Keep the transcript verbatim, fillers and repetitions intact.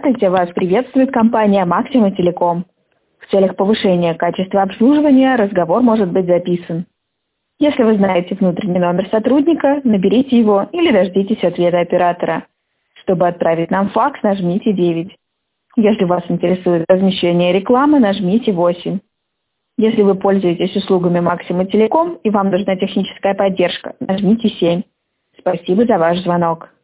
Здравствуйте, вас приветствует компания «Максима Телеком». В целях повышения качества обслуживания разговор может быть записан. Если вы знаете внутренний номер сотрудника, наберите его или дождитесь ответа оператора. Чтобы отправить нам факс, нажмите девять. Если вас интересует размещение рекламы, нажмите восемь. Если вы пользуетесь услугами «Максима Телеком» и вам нужна техническая поддержка, нажмите семь. Спасибо за ваш звонок.